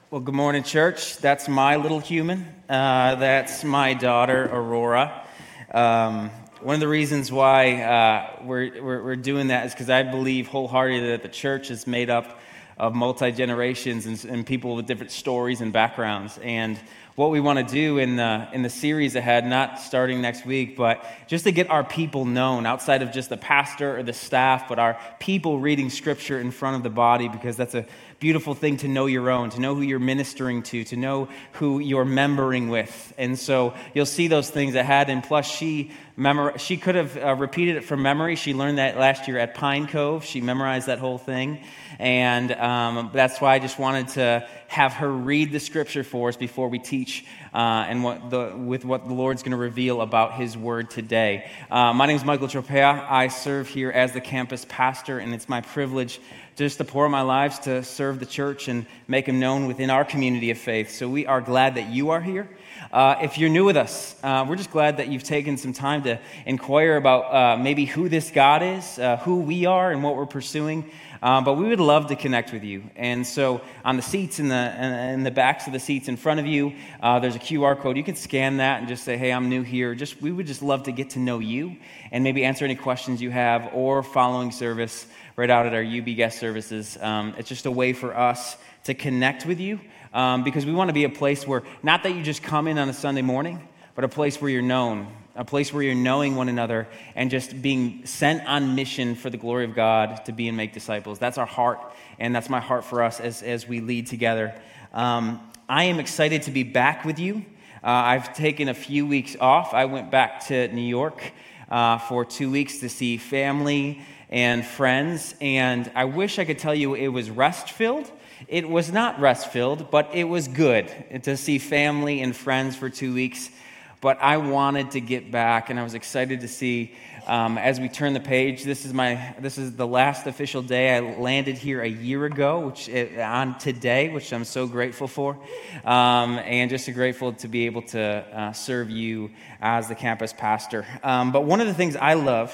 Well, good morning, church. That's my little human. That's my daughter, Aurora. One of the reasons why we're doing that is because I believe wholeheartedly that the church is made up of multi-generations and people with different stories and backgrounds. And what we want to do in the series ahead, not starting next week, but just to get our people known outside of just the pastor or the staff, but our people reading scripture in front of the body, because that's a beautiful thing to know your own, to know who you're ministering to know who you're membering with. And so you'll see those things ahead. And plus, she could have repeated it from memory. She learned that last year at Pine Cove. She memorized that whole thing. And that's why I just wanted to have her read the scripture for us before we teach with what the Lord's going to reveal about His Word today. My name is Michael Tropea. I serve here as the campus pastor, and it's my privilege just to pour my lives to serve the church and make Him known within our community of faith. So we are glad that you are here. If you're new with us, we're just glad that you've taken some time to inquire about maybe who this God is, who we are, and what we're pursuing. But we would love to connect with you. And so on the seats in the backs of the seats in front of you, there's a QR code. You can scan that and just say, hey, I'm new here. We would just love to get to know you and maybe answer any questions you have, or following service right out at our UB guest services. It's just a way for us to connect with you, because we want to be a place where, not that you just come in on a Sunday morning, but a place where you're known, a place where you're knowing one another and just being sent on mission for the glory of God to be and make disciples. That's our heart, and that's my heart for us as we lead together. I am excited to be back with you. I've taken a few weeks off. I went back to New York for 2 weeks to see family and friends, and I wish I could tell you it was rest-filled. It was not rest-filled, but it was good to see family and friends for 2 weeks. But I wanted to get back, and I was excited to see as we turn the page. This is the last official day. I landed here a year ago, on today, which I'm so grateful for, and just so grateful to be able to serve you as the campus pastor. But one of the things I love.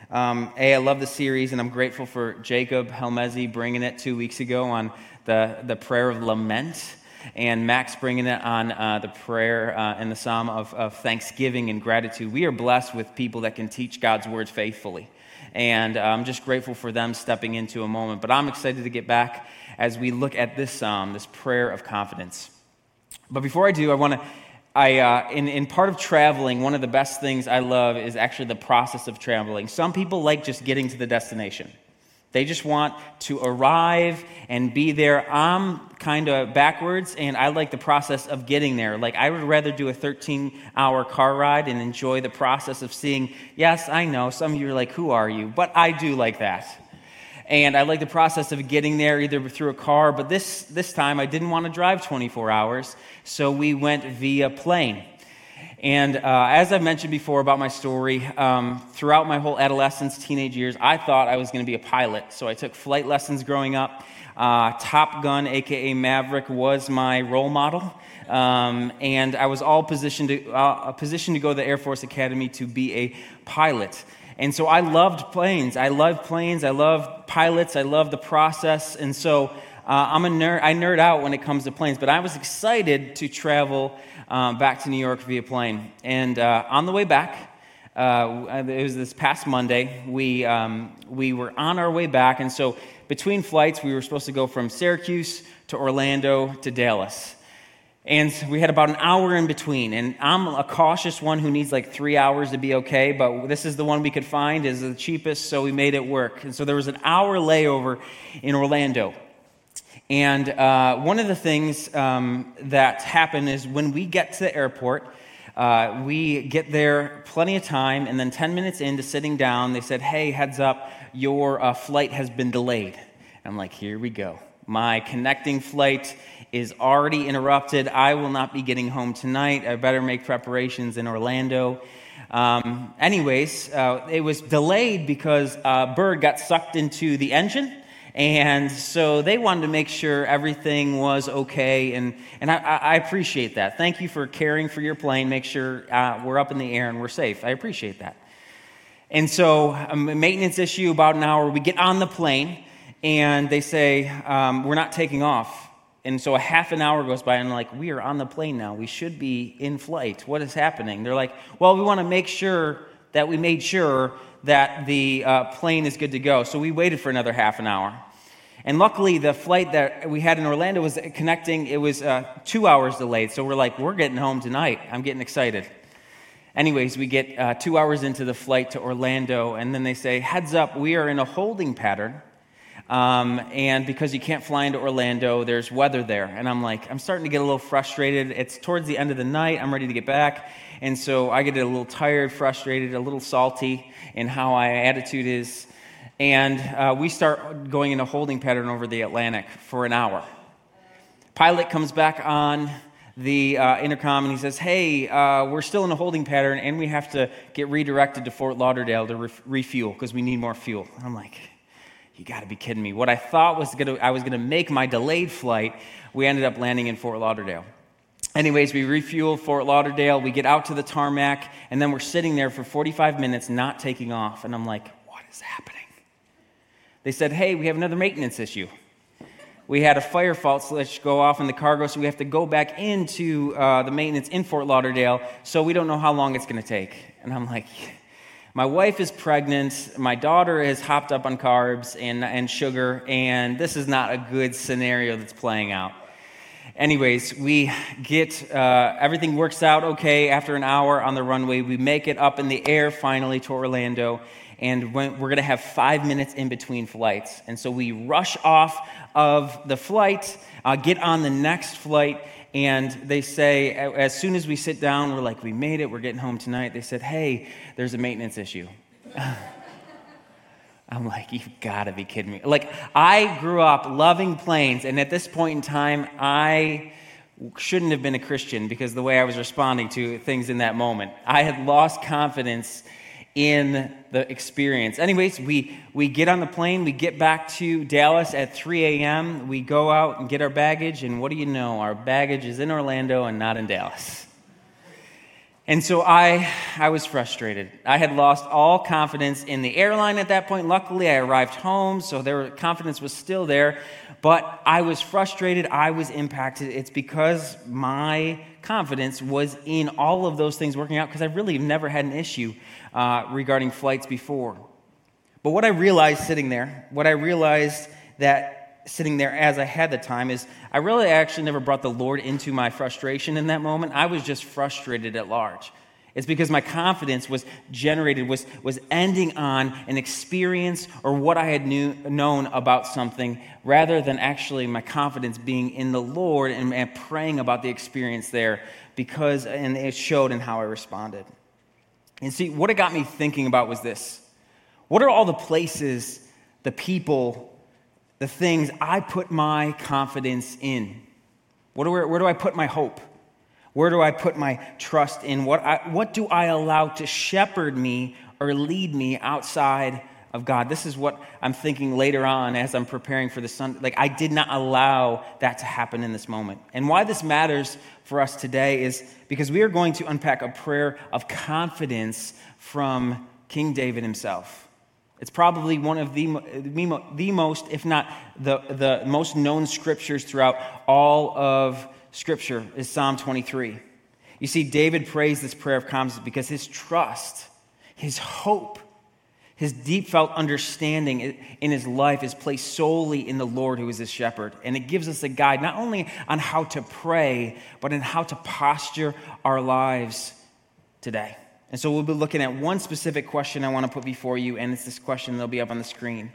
I love the series, and I'm grateful for Jacob Helmezi bringing it 2 weeks ago on the prayer of lament, and Max bringing it on the prayer and the psalm of thanksgiving and gratitude. We are blessed with people that can teach God's word faithfully, and I'm just grateful for them stepping into a moment. But I'm excited to get back as we look at this psalm, this prayer of confidence. But before I do, in part of traveling, one of the best things I love is actually the process of traveling. Some people like just getting to the destination. They just want to arrive and be there. I'm kind of backwards, and I like the process of getting there. Like, I would rather do a 13-hour car ride and enjoy the process of seeing. Yes, I know, some of you are like, who are you? But I do like that. And I like the process of getting there either through a car, but this time I didn't want to drive 24 hours, so we went via plane. And as I mentioned before about my story, throughout my whole adolescence, teenage years, I thought I was going to be a pilot. So I took flight lessons growing up. Top Gun, a.k.a. Maverick, was my role model. And I was all positioned to go to the Air Force Academy to be a pilot. And so I loved planes. I love pilots. I love the process. And so I'm a nerd. I nerd out when it comes to planes. But I was excited to travel back to New York via plane. And on the way back, it was this past Monday, we were on our way back. And so between flights, we were supposed to go from Syracuse to Orlando to Dallas. And we had about an hour in between, and I'm a cautious one who needs like 3 hours to be okay, but this is the one we could find, is the cheapest, so we made it work. And so there was an hour layover in Orlando. And one of the things that happened is when we get to the airport, we get there plenty of time, and then 10 minutes into sitting down, they said, hey, heads up, your flight has been delayed. I'm like, here we go. My connecting flight is already interrupted. I will not be getting home tonight. I better make preparations in Orlando. It was delayed because a bird got sucked into the engine. And so they wanted to make sure everything was okay, and I appreciate that. Thank you for caring for your plane. Make sure we're up in the air and we're safe. I appreciate that. And so a maintenance issue, about an hour, we get on the plane, and they say, we're not taking off. And so a half an hour goes by, and I'm like, we are on the plane now. We should be in flight. What is happening? They're like, well, we want to make sure that we made sure that the plane is good to go. So we waited for another half an hour. And luckily, the flight that we had in Orlando was connecting. It was 2 hours delayed. So we're like, we're getting home tonight. I'm getting excited. Anyways, we get 2 hours into the flight to Orlando, and then they say, heads up, we are in a holding pattern. And because you can't fly into Orlando, there's weather there. And I'm like, I'm starting to get a little frustrated. It's towards the end of the night. I'm ready to get back. And so I get a little tired, frustrated, a little salty in how my attitude is. And we start going in a holding pattern over the Atlantic for an hour. Pilot comes back on the intercom and he says, hey, we're still in a holding pattern and we have to get redirected to Fort Lauderdale to refuel because we need more fuel. And I'm like, you got to be kidding me. What I thought I was going to make my delayed flight, we ended up landing in Fort Lauderdale. Anyways, we refuel Fort Lauderdale, we get out to the tarmac, and then we're sitting there for 45 minutes not taking off. And I'm like, what is happening? They said, hey, we have another maintenance issue. We had a fire fault switch go off in the cargo, so we have to go back into the maintenance in Fort Lauderdale, so we don't know how long it's going to take. And I'm like, my wife is pregnant, my daughter has hopped up on carbs and sugar, and this is not a good scenario that's playing out. Anyways, we get, everything works out okay. After an hour on the runway, we make it up in the air finally to Orlando, and we're going to have 5 minutes in between flights. And so we rush off of the flight, get on the next flight, and they say, as soon as we sit down, we're like, we made it, we're getting home tonight. They said, hey, there's a maintenance issue. I'm like, you've got to be kidding me. Like, I grew up loving planes, and at this point in time, I shouldn't have been a Christian because the way I was responding to things in that moment. I had lost confidence in the experience. Anyways, we get on the plane, we get back to Dallas at 3 a.m., we go out and get our baggage, and what do you know? Our baggage is in Orlando and not in Dallas. And so I was frustrated. I had lost all confidence in the airline at that point. Luckily, I arrived home, so confidence was still there. But I was frustrated. I was impacted. It's because my confidence was in all of those things working out because I really never had an issue regarding flights before. But what I realized sitting there as I had the time is I really actually never brought the Lord into my frustration in that moment. I was just frustrated at large. It's because my confidence was generated, was ending on an experience or what I had known about something rather than actually my confidence being in the Lord and praying about the experience there and it showed in how I responded. And see, what it got me thinking about was this. What are all the places, the people, the things I put my confidence in? Where do I put my hope? Where do I put my trust in? What do I allow to shepherd me or lead me outside of God? This is what I'm thinking later on as I'm preparing for the Sunday. Like, I did not allow that to happen in this moment. And why this matters for us today is because we are going to unpack a prayer of confidence from King David himself. It's probably one of the most, if not the most known scriptures throughout all of Scripture is Psalm 23. You see, David prays this prayer of confidence because his trust, his hope, his deep felt understanding in his life is placed solely in the Lord who is his shepherd. And it gives us a guide not only on how to pray, but in how to posture our lives today. And so we'll be looking at one specific question I want to put before you, and it's this question that'll be up on the screen.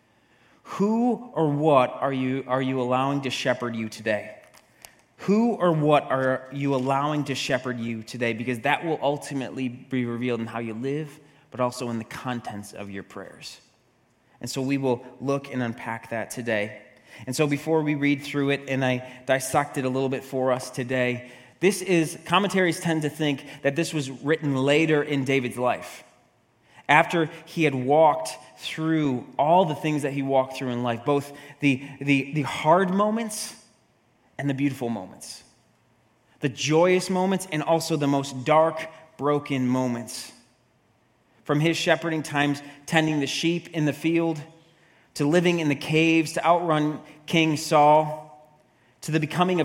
Who or what are you allowing to shepherd you today? Who or what are you allowing to shepherd you today? Because that will ultimately be revealed in how you live, but also in the contents of your prayers. And so we will look and unpack that today. And so before we read through it, and I dissect it a little bit for us today, commentaries tend to think that this was written later in David's life. After he had walked through all the things that he walked through in life, both the hard moments and the beautiful moments, the joyous moments and also the most dark, broken moments. From his shepherding times, tending the sheep in the field, to living in the caves, to outrun King Saul, to the becoming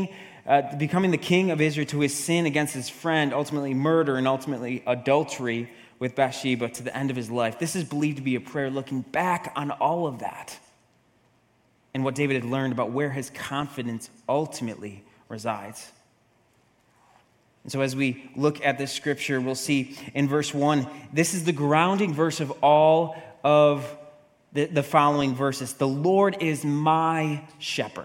the king of Israel, to his sin against his friend, ultimately murder, and ultimately adultery with Bathsheba, to the end of his life. This is believed to be a prayer looking back on all of that and what David had learned about where his confidence ultimately resides. And so as we look at this scripture, we'll see in verse 1, this is the grounding verse of all of the following verses. The Lord is my shepherd.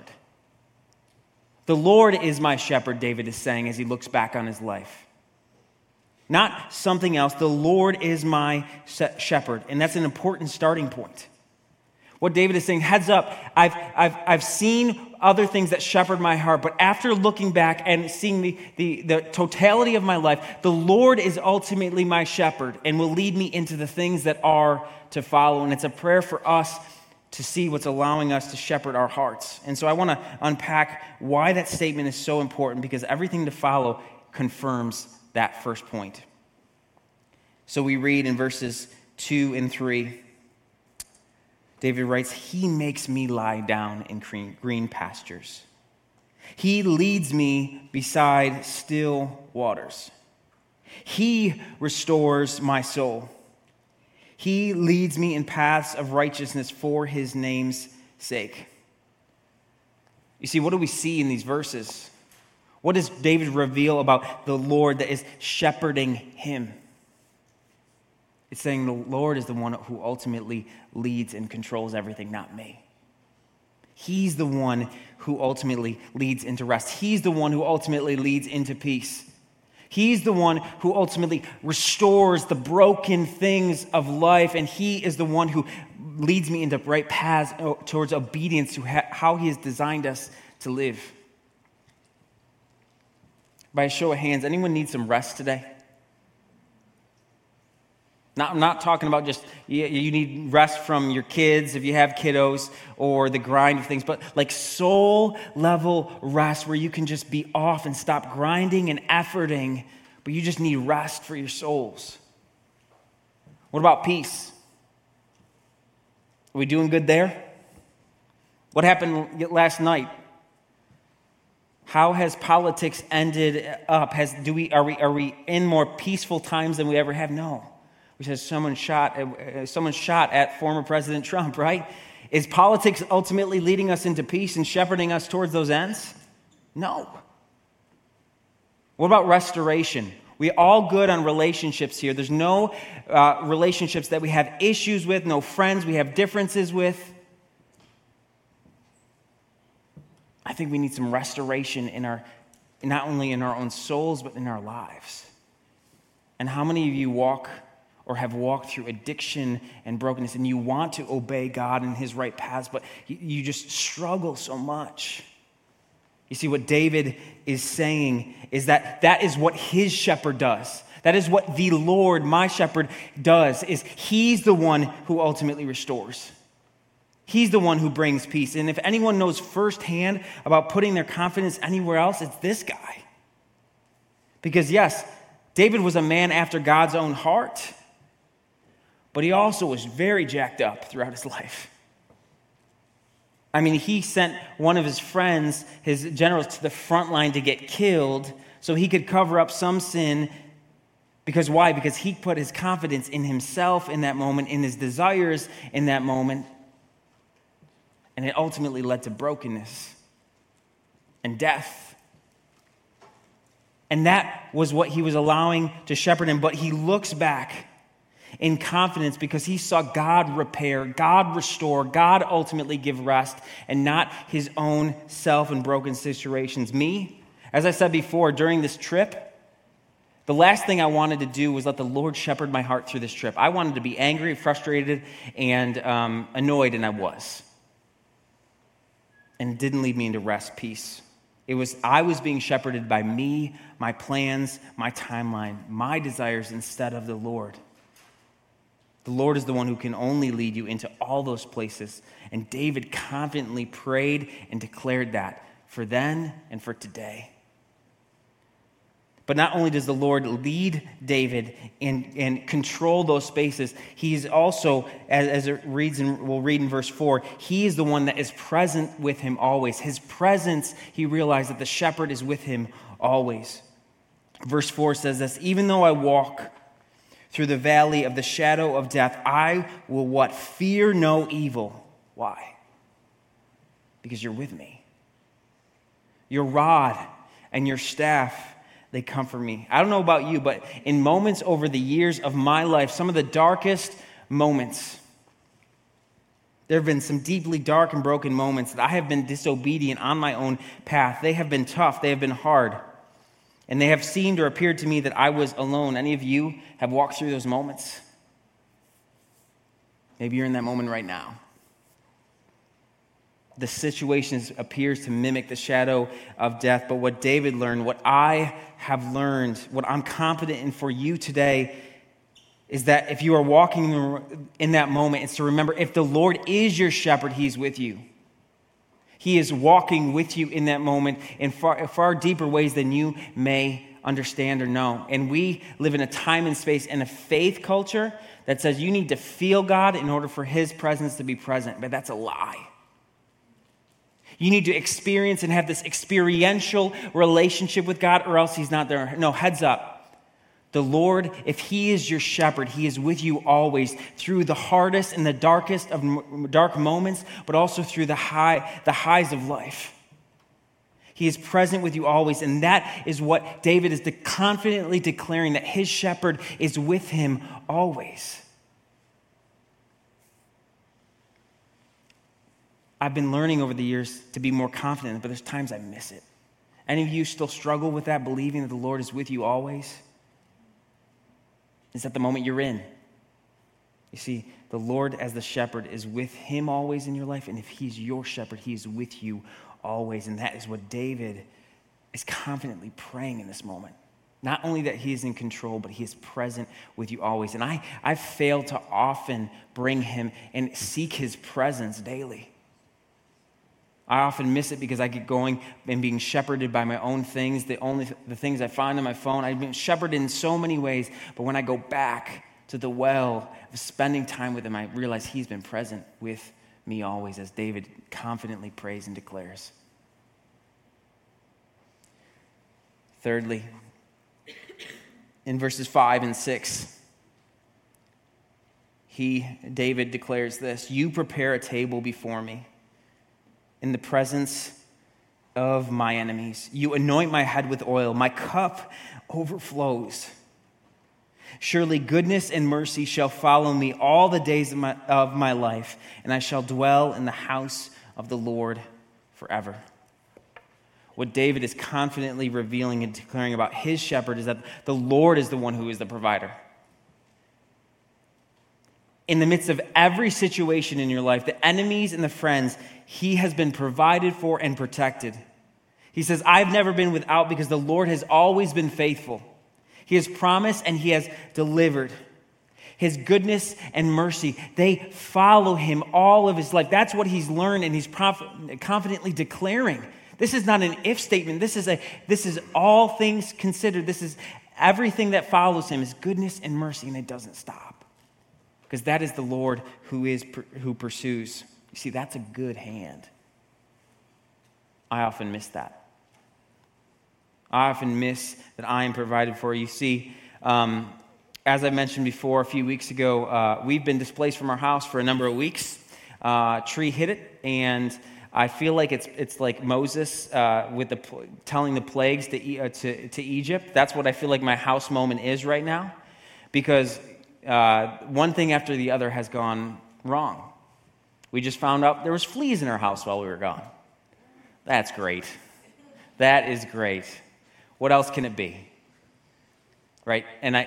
The Lord is my shepherd, David is saying as he looks back on his life. Not something else. The Lord is my shepherd. And that's an important starting point. What David is saying, heads up, I've seen other things that shepherd my heart, but after looking back and seeing the totality of my life, the Lord is ultimately my shepherd and will lead me into the things that are to follow. And it's a prayer for us to see what's allowing us to shepherd our hearts. And so I want to unpack why that statement is so important, because everything to follow confirms that first point. So we read in verses 2 and 3, David writes, "He makes me lie down in green pastures. He leads me beside still waters. He restores my soul. He leads me in paths of righteousness for his name's sake." You see, what do we see in these verses? What does David reveal about the Lord that is shepherding him? It's saying the Lord is the one who ultimately leads and controls everything, not me. He's the one who ultimately leads into rest. He's the one who ultimately leads into peace. He's the one who ultimately restores the broken things of life, and he is the one who leads me into right paths towards obedience to how he has designed us to live. By a show of hands, anyone need some rest today? I'm not talking about just you need rest from your kids if you have kiddos or the grind of things, but like soul level rest where you can just be off and stop grinding and efforting, but you just need rest for your souls. What about peace? Are we doing good there? What happened last night? How has politics ended up? Are we in more peaceful times than we ever have? No. Which has someone shot at former President Trump, right? Is politics ultimately leading us into peace and shepherding us towards those ends? No. What about restoration? We all good on relationships here. There's no relationships that we have issues with, no friends we have differences with. I think we need some restoration not only in our own souls, but in our lives. And how many of you walk or have walked through addiction and brokenness, and you want to obey God in his right paths, but you just struggle so much? You see, what David is saying is that is what his shepherd does. That is what the Lord, my shepherd, does, is he's the one who ultimately restores. He's the one who brings peace. And if anyone knows firsthand about putting their confidence anywhere else, it's this guy. Because yes, David was a man after God's own heart, but he also was very jacked up throughout his life. I mean, he sent one of his friends, his generals, to the front line to get killed so he could cover up some sin. Because why? Because he put his confidence in himself in that moment, in his desires in that moment. And it ultimately led to brokenness and death. And that was what he was allowing to shepherd him. But he looks back in confidence because he saw God repair, God restore, God ultimately give rest, and not his own self and broken situations. Me, as I said before, during this trip, the last thing I wanted to do was let the Lord shepherd my heart through this trip. I wanted to be angry, frustrated, and annoyed, and I was. And it didn't lead me into rest, peace. I was being shepherded by me, my plans, my timeline, my desires instead of the Lord. The Lord is the one who can only lead you into all those places. And David confidently prayed and declared that for then and for today. But not only does the Lord lead David and control those spaces, he's also, as it reads, and we'll read in verse 4, he is the one that is present with him always. His presence, he realized that the shepherd is with him always. Verse 4 says this, even though I walk through the valley of the shadow of death, I will what? Fear no evil. Why? Because you're with me. Your rod and your staff, they comfort me. I don't know about you, but in moments over the years of my life, some of the darkest moments, there have been some deeply dark and broken moments that I have been disobedient on my own path. They have been tough. They have been hard. And they have seemed or appeared to me that I was alone. Any of you have walked through those moments? Maybe you're in that moment right now. The situation appears to mimic the shadow of death. But what David learned, what I have learned, what I'm confident in for you today is that if you are walking in that moment, it's to remember if the Lord is your shepherd, he's with you. He is walking with you in that moment in far deeper ways than you may understand or know. And we live in a time and space and a faith culture that says you need to feel God in order for his presence to be present. But that's a lie. You need to experience and have this experiential relationship with God or else he's not there. No, heads up. The Lord, if he is your shepherd, he is with you always through the hardest and the darkest of dark moments, but also through the highs of life. He is present with you always, and that is what David is confidently declaring, that his shepherd is with him always. I've been learning over the years to be more confident, but there's times I miss it. Any of you still struggle with that, believing that the Lord is with you always? Is that the moment you're in? You see, the Lord as the shepherd is with him always in your life, and if he's your shepherd, he is with you always. And that is what David is confidently praying in this moment. Not only that he is in control, but he is present with you always. And I fail to often bring him and seek his presence daily. I often miss it because I get going and being shepherded by my own things, the things I find on my phone. I've been shepherded in so many ways, but when I go back to the well of spending time with him, I realize he's been present with me always, as David confidently prays and declares. Thirdly, in verses 5 and 6, David declares this, you prepare a table before me in the presence of my enemies. You anoint my head with oil. My cup overflows. Surely goodness and mercy shall follow me all the days of my life, and I shall dwell in the house of the Lord forever. What David is confidently revealing and declaring about his shepherd is that the Lord is the one who is the provider. In the midst of every situation in your life, the enemies and the friends, he has been provided for and protected. He says, I've never been without because the Lord has always been faithful. He has promised and he has delivered. His goodness and mercy, they follow him all of his life. That's what he's learned and he's confidently declaring. This is not an if statement. This is all things considered. This is everything that follows him is goodness and mercy, and it doesn't stop. Because that is the Lord who pursues. You see, that's a good hand. I often miss that. I often miss that I am provided for. You see, as I mentioned before a few weeks ago, we've been displaced from our house for a number of weeks. Tree hit it, and I feel like it's like Moses with telling the plagues to Egypt. That's what I feel like my house moment is right now, because one thing after the other has gone wrong. We just found out there was fleas in our house while we were gone. That's great. That is great. What else can it be? Right? And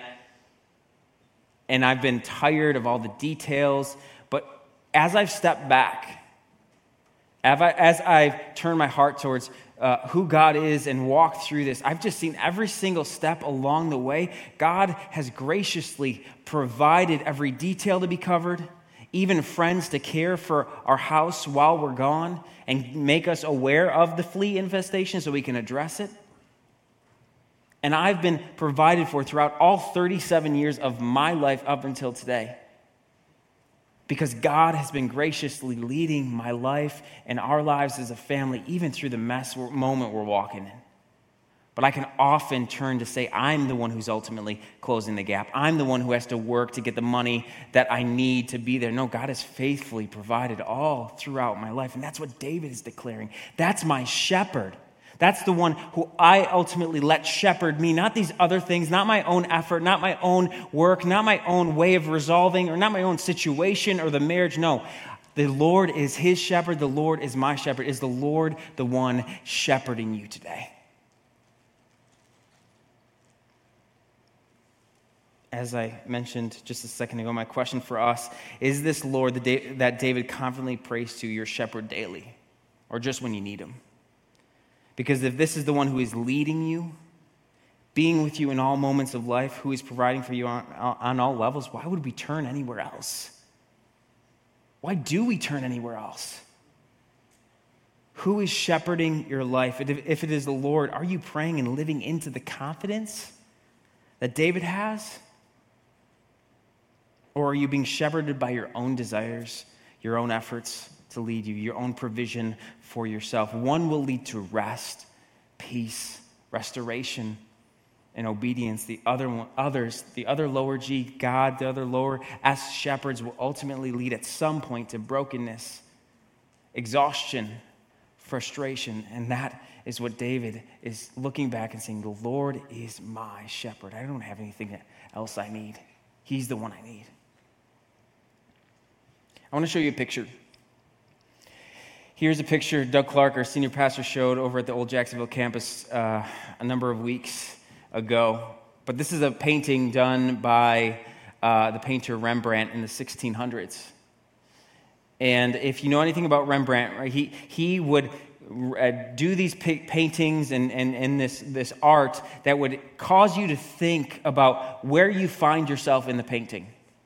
I've been tired of all the details, but as I've stepped back, as I've turned my heart towards who God is and walked through this, I've just seen every single step along the way. God has graciously provided every detail to be covered, even friends to care for our house while we're gone and make us aware of the flea infestation so we can address it. And I've been provided for throughout all 37 years of my life up until today. Because God has been graciously leading my life and our lives as a family, even through the moment we're walking in. But I can often turn to say, I'm the one who's ultimately closing the gap. I'm the one who has to work to get the money that I need to be there. No, God has faithfully provided all throughout my life. And that's what David is declaring. That's my shepherd. That's the one who I ultimately let shepherd me, not these other things, not my own effort, not my own work, not my own way of resolving, or not my own situation or the marriage. No, the Lord is his shepherd. The Lord is my shepherd. Is the Lord the one shepherding you today? As I mentioned just a second ago, my question for us, is this Lord that David confidently prays to your shepherd daily, or just when you need him? Because if this is the one who is leading you, being with you in all moments of life, who is providing for you on all levels, why would we turn anywhere else? Why do we turn anywhere else? Who is shepherding your life? If it is the Lord, are you praying and living into the confidence that David has? Or are you being shepherded by your own desires, your own efforts to lead you, your own provision for yourself? One will lead to rest, peace, restoration, and obedience. The other lower G, God, the other lower S, shepherds, will ultimately lead at some point to brokenness, exhaustion, frustration. And that is what David is looking back and saying, the Lord is my shepherd. I don't have anything else I need. He's the one I need. I want to show you a picture. Here's a picture Doug Clark, our senior pastor, showed over at the old Jacksonville campus a number of weeks ago. But this is a painting done by the painter Rembrandt in the 1600s. And if you know anything about Rembrandt, right, he would do these paintings and this art that would cause you to think about where you find yourself in the painting.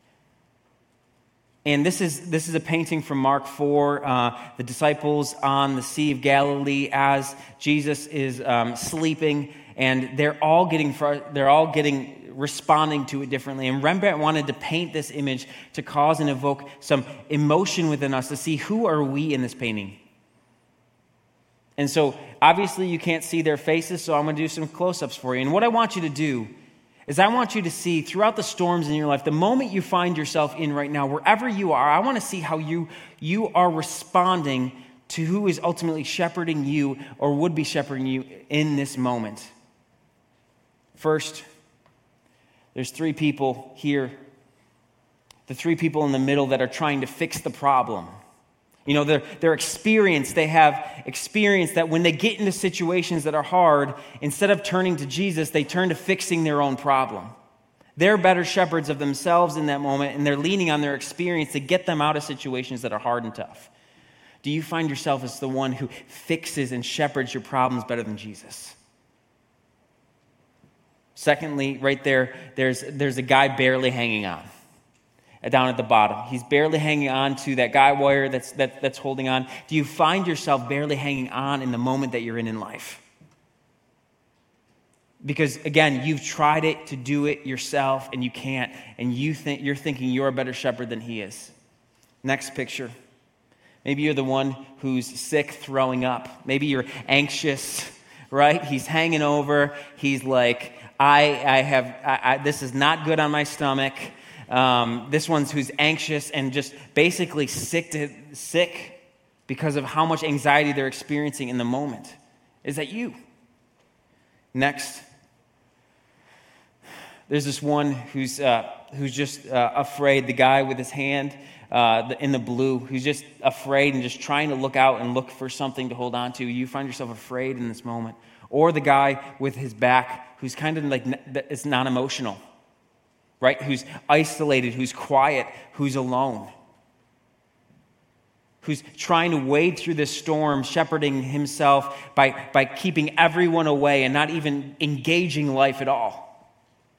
And this is a painting from Mark 4, the disciples on the Sea of Galilee as Jesus is sleeping, and they're all responding to it differently. And Rembrandt wanted to paint this image to cause and evoke some emotion within us to see who are we in this painting. And so obviously you can't see their faces, so I'm going to do some close-ups for you. And what I want you to do is I want you to see throughout the storms in your life, the moment you find yourself in right now, wherever you are, I want to see how you are responding to who is ultimately shepherding you or would be shepherding you in this moment. First, there's three people here. The three people in the middle that are trying to fix the problem. You know, their experience, they have experience that when they get into situations that are hard, instead of turning to Jesus, they turn to fixing their own problem. They're better shepherds of themselves in that moment, and they're leaning on their experience to get them out of situations that are hard and tough. Do you find yourself as the one who fixes and shepherds your problems better than Jesus? Secondly, right there, there's a guy barely hanging on. Down at the bottom. He's barely hanging on to that guy wire that's holding on. Do you find yourself barely hanging on in the moment that you're in life? Because again, you've tried it to do it yourself and you can't, and you're thinking you're a better shepherd than he is. Next picture. Maybe you're the one who's sick, throwing up. Maybe you're anxious, right? He's hanging over. He's like, this is not good on my stomach. This one's who's anxious and just basically sick because of how much anxiety they're experiencing in the moment. Is that you? Next, there's this one who's just afraid. The guy with his hand in the blue, who's just afraid and just trying to look out and look for something to hold on to. You find yourself afraid in this moment. Or the guy with his back, who's kind of like it's non-emotional. Right? Who's isolated, who's quiet, who's alone. Who's trying to wade through this storm, shepherding himself by keeping everyone away and not even engaging life at all.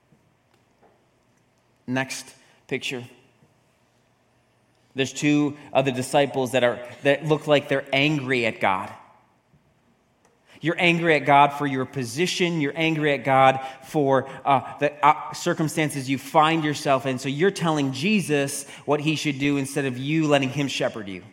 Next picture. There's two of the disciples that look like they're angry at God. You're angry at God for your position. You're angry at God for the circumstances you find yourself in. So you're telling Jesus what he should do instead of you letting him shepherd you.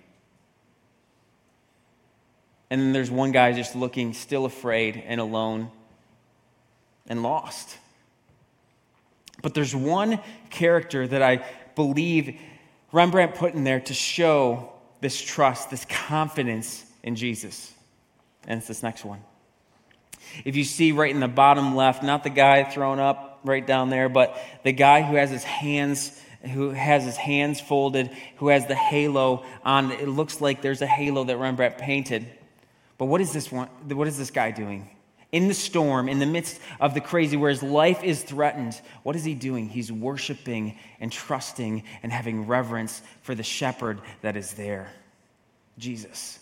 And then there's one guy just looking, still afraid and alone and lost. But there's one character that I believe Rembrandt put in there to show this trust, this confidence in Jesus. And it's this next one. If you see right in the bottom left, not the guy thrown up right down there, but the guy who has his hands folded, who has the halo on. It looks like there's a halo that Rembrandt painted. But what is this guy doing? In the storm, in the midst of the crazy, where his life is threatened, what is he doing? He's worshiping and trusting and having reverence for the shepherd that is there, Jesus.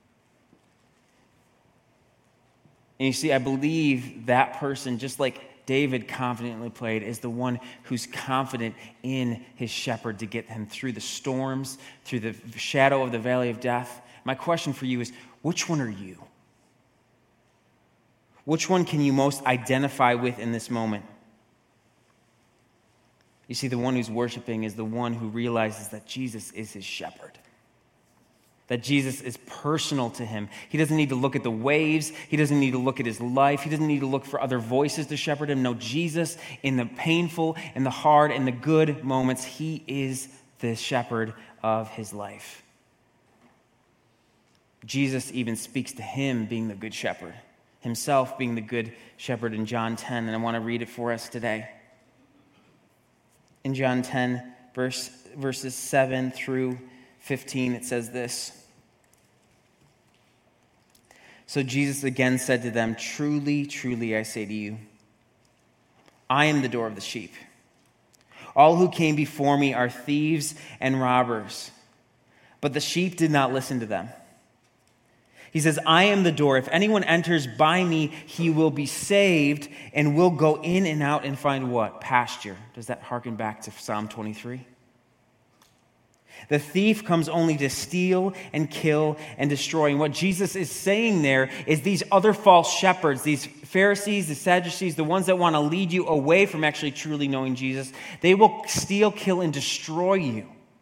And you see, I believe that person, just like David confidently played, is the one who's confident in his shepherd to get him through the storms, through the shadow of the valley of death. My question for you is, which one are you? Which one can you most identify with in this moment? You see, the one who's worshiping is the one who realizes that Jesus is his shepherd. That Jesus is personal to him. He doesn't need to look at the waves. He doesn't need to look at his life. He doesn't need to look for other voices to shepherd him. No, Jesus, in the painful and the hard and the good moments, he is the shepherd of his life. Jesus even speaks to him being the good shepherd, himself being the good shepherd in John 10, and I want to read it for us today. In John 10, verses 7 through 15, it says this. So Jesus again said to them, "Truly, truly, I say to you, I am the door of the sheep. All who came before me are thieves and robbers, but the sheep did not listen to them. He says, I am the door. If anyone enters by me, he will be saved and will go in and out and find what? Pasture." Does that harken back to Psalm 23? The thief comes only to steal and kill and destroy. And what Jesus is saying there is these other false shepherds, these Pharisees, the Sadducees, the ones that want to lead you away from actually truly knowing Jesus, they will steal, kill, and destroy you.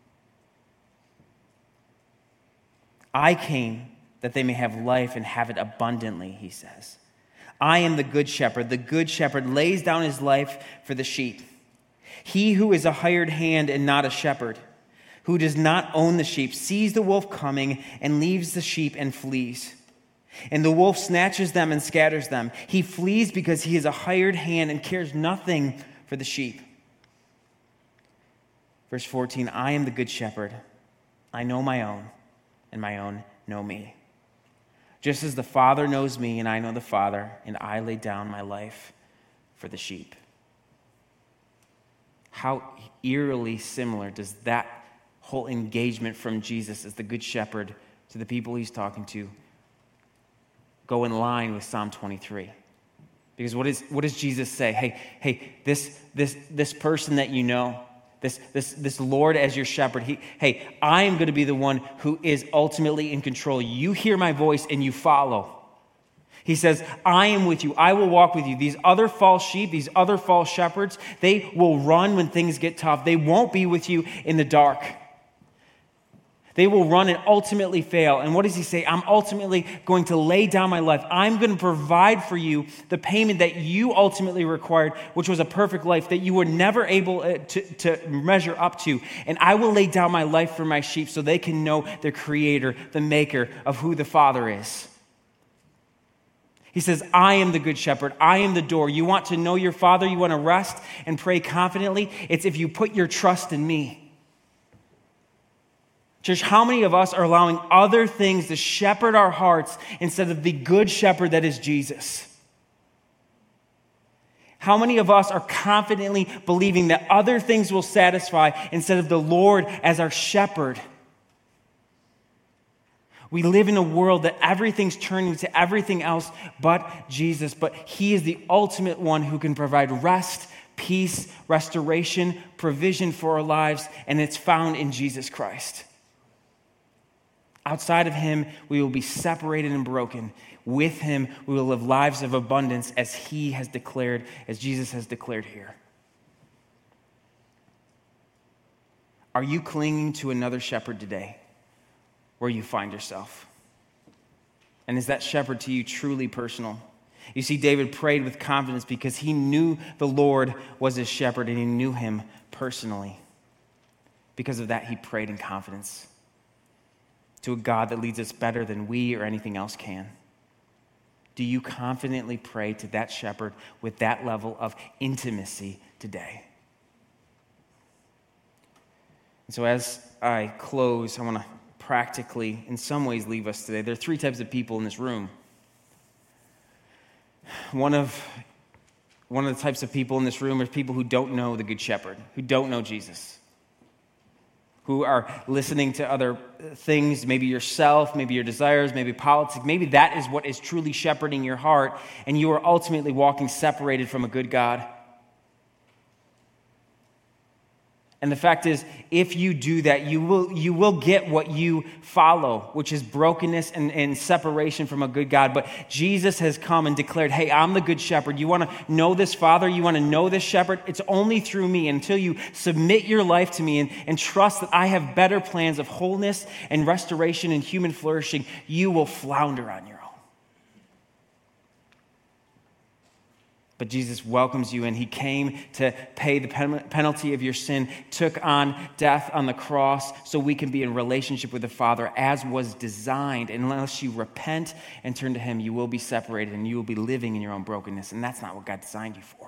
I came that they may have life and have it abundantly, he says. I am the good shepherd. The good shepherd lays down his life for the sheep. He who is a hired hand and not a shepherd, who does not own the sheep, sees the wolf coming and leaves the sheep and flees. And the wolf snatches them and scatters them. He flees because he is a hired hand and cares nothing for the sheep. Verse 14, I am the good shepherd. I know my own, and my own know me. Just as the Father knows me, and I know the Father, and I lay down my life for the sheep. How eerily similar does that whole engagement from Jesus as the good shepherd to the people he's talking to go in line with Psalm 23? Because what does Jesus say? Hey, this person that you know, this Lord as your shepherd, I am going to be the one who is ultimately in control. You hear my voice and you follow. He says, I am with you. I will walk with you. These other false sheep, these other false shepherds, they will run when things get tough. They won't be with you in the dark. They will run and ultimately fail. And what does he say? I'm ultimately going to lay down my life. I'm going to provide for you the payment that you ultimately required, which was a perfect life that you were never able to measure up to. And I will lay down my life for my sheep so they can know the creator, the maker of who the Father is. He says, I am the good shepherd. I am the door. You want to know your Father? You want to rest and pray confidently? It's if you put your trust in me. Church, how many of us are allowing other things to shepherd our hearts instead of the good shepherd that is Jesus? How many of us are confidently believing that other things will satisfy instead of the Lord as our shepherd? We live in a world that everything's turning to everything else but Jesus, but he is the ultimate one who can provide rest, peace, restoration, provision for our lives, and it's found in Jesus Christ. Outside of him, we will be separated and broken. With him, we will live lives of abundance as he has declared, as Jesus has declared here. Are you clinging to another shepherd today where you find yourself? And is that shepherd to you truly personal? You see, David prayed with confidence because he knew the Lord was his shepherd and he knew him personally. Because of that, he prayed in confidence to a God that leads us better than we or anything else can. Do you confidently pray to that shepherd with that level of intimacy today? And so as I close, I want to practically, in some ways, leave us today. There are three types of people in this room. One of the types of people in this room are people who don't know the Good Shepherd, who don't know Jesus, who are listening to other things, maybe yourself, maybe your desires, maybe politics. Maybe that is what is truly shepherding your heart, and you are ultimately walking separated from a good God. And the fact is, if you do that, you will get what you follow, which is brokenness and separation from a good God. But Jesus has come and declared, hey, I'm the good shepherd. You want to know this Father? You want to know this shepherd? It's only through me. Until you submit your life to me and trust that I have better plans of wholeness and restoration and human flourishing, you will flounder on your own. But Jesus welcomes you, and he came to pay the penalty of your sin, took on death on the cross so we can be in relationship with the Father as was designed. And unless you repent and turn to him, you will be separated and you will be living in your own brokenness. And that's not what God designed you for.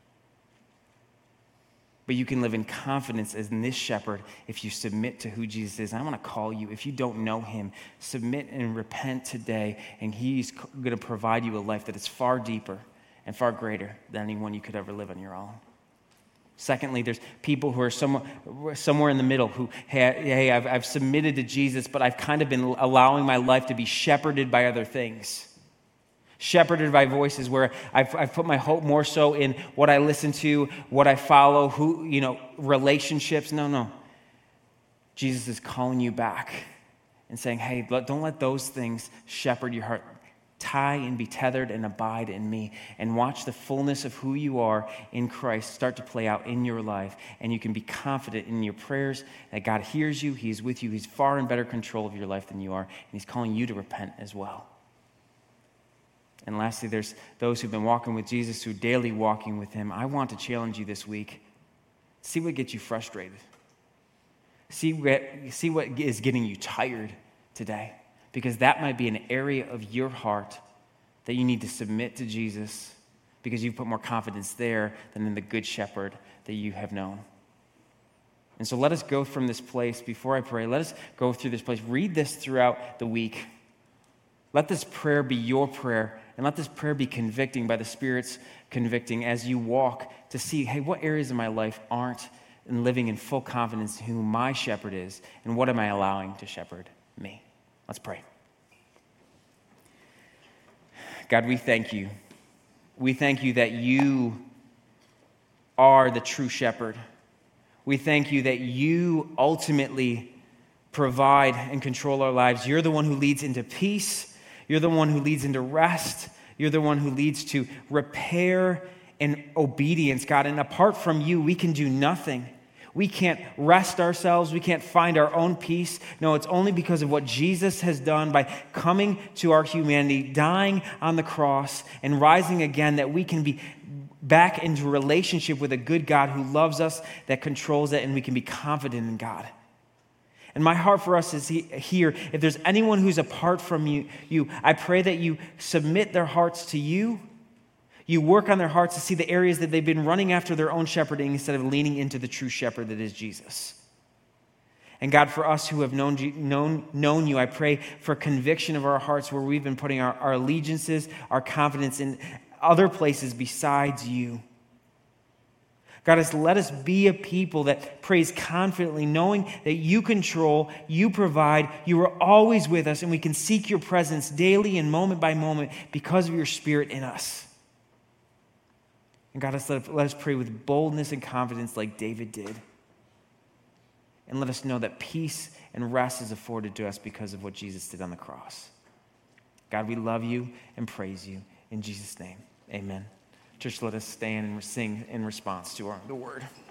But you can live in confidence as in this shepherd if you submit to who Jesus is. I want to call you, if you don't know him, submit and repent today, and he's going to provide you a life that is far deeper and far greater than anyone you could ever live on your own. Secondly, there's people who are somewhere in the middle who, hey, I've submitted to Jesus, but I've kind of been allowing my life to be shepherded by other things. Shepherded by voices where I've put my hope more so in what I listen to, what I follow, relationships. No. Jesus is calling you back and saying, hey, don't let those things shepherd your heart. Tie and be tethered and abide in me, and watch the fullness of who you are in Christ start to play out in your life. And you can be confident in your prayers that God hears you, he's with you, he's far in better control of your life than you are, and he's calling you to repent as well. And lastly, there's those who've been walking with Jesus, who are daily walking with him. I want to challenge you this week. See what gets you frustrated. See what is getting you tired today. Because that might be an area of your heart that you need to submit to Jesus, because you've put more confidence there than in the good shepherd that you have known. And so let us go from this place. Before I pray, let us go through this place. Read this throughout the week. Let this prayer be your prayer, and let this prayer be convicting by the Spirit's convicting as you walk to see, hey, what areas of my life aren't in living in full confidence in who my shepherd is, and what am I allowing to shepherd me? Let's pray. God, we thank you. We thank you that you are the true shepherd. We thank you that you ultimately provide and control our lives. You're the one who leads into peace. You're the one who leads into rest. You're the one who leads to repair and obedience, God. And apart from you, we can do nothing. We can't rest ourselves. We can't find our own peace. No, it's only because of what Jesus has done by coming to our humanity, dying on the cross, and rising again, that we can be back into relationship with a good God who loves us, that controls it, and we can be confident in God. And my heart for us is here, if there's anyone who's apart from you, I pray that you submit their hearts to you. You work on their hearts to see the areas that they've been running after their own shepherding instead of leaning into the true shepherd that is Jesus. And God, for us who have known you, I pray for conviction of our hearts where we've been putting our allegiances, our confidence in other places besides you. God, let us be a people that prays confidently, knowing that you control, you provide, you are always with us, and we can seek your presence daily and moment by moment because of your Spirit in us. And God, let us pray with boldness and confidence like David did. and let us know that peace and rest is afforded to us because of what Jesus did on the cross. God, we love you and praise you. In Jesus' name, amen. Church, let us stand and sing in response to the word.